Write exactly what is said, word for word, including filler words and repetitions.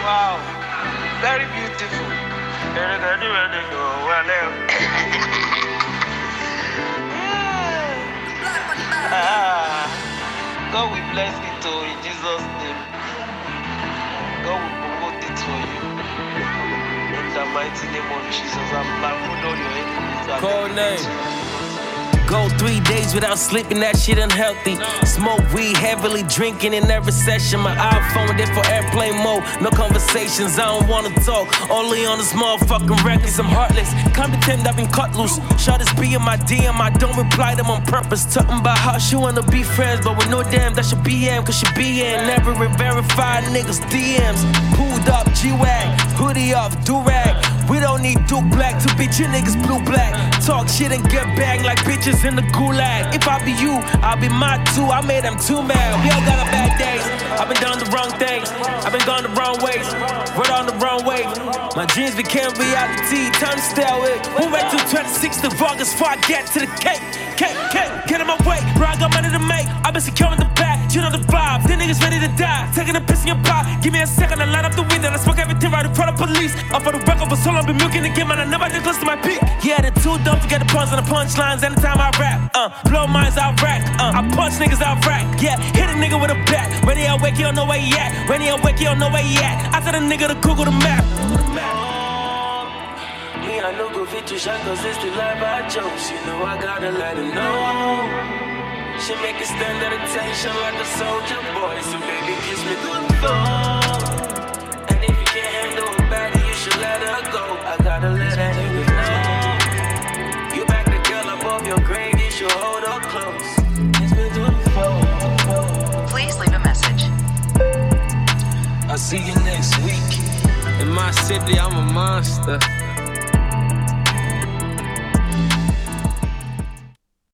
Wow, very beautiful. ah, God will bless it all in Jesus' name. God will promote it for you. In the mighty name of Jesus, I'm blindfold all your enemies. Code name. Go three days without sleeping, that shit unhealthy. Smoke weed, heavily drinking in every session. My iPhone there for airplane mode. No conversations, I don't wanna talk. Only on this motherfucking records, I'm heartless. Can't pretend I've been cut loose. Shot this B in my D M, I don't reply them on purpose. Talking about how she wanna be friends, but with no damn, that should be M, cause she be in. Never verify niggas' D Ms. Pulled up, G-Wag, hoodie off, do-rag. We don't need Duke Black to beat you niggas blue black. Talk shit and get bagged like bitches in the gulag. If I be you, I'll be my two. I made them too mad. We all got our bad days. I've been doing the wrong things. I've been going the wrong ways. We're on the wrong way. My dreams became reality. Time to stay away. Who wait till twenty-sixth of August before I get to the cake? Cake, cake, get in my way. Bro, I got money to make. I've been securing the back. You know the vibe. Them niggas ready to die. Taking a piss in your pot. Give me a second, I light up the window. I smoke everything right in front of police. Up for the record for so long, been milking the game, and I never did close to my peak. Yeah, the two don't forget the puns and the punchlines anytime I rap. Uh, blow minds out rack. Uh, I punch niggas out rack. Yeah, hit a nigga with a bat. When he awake, he don't know where he at. When he awake, he don't know where he at. I tell the nigga to Google the map. Me, I know go fit to shot, cause it's the life I chose. You know I gotta let him know. She make a stand at attention like a soldier boy. So baby, kiss me through the phone. And if you can't handle a baddie, you should let her go. I gotta let that nigga know. You back the girl above your grave, you should hold her close. Kiss me through the phone. Please leave a message. I'll see you next week. In my city, I'm a monster.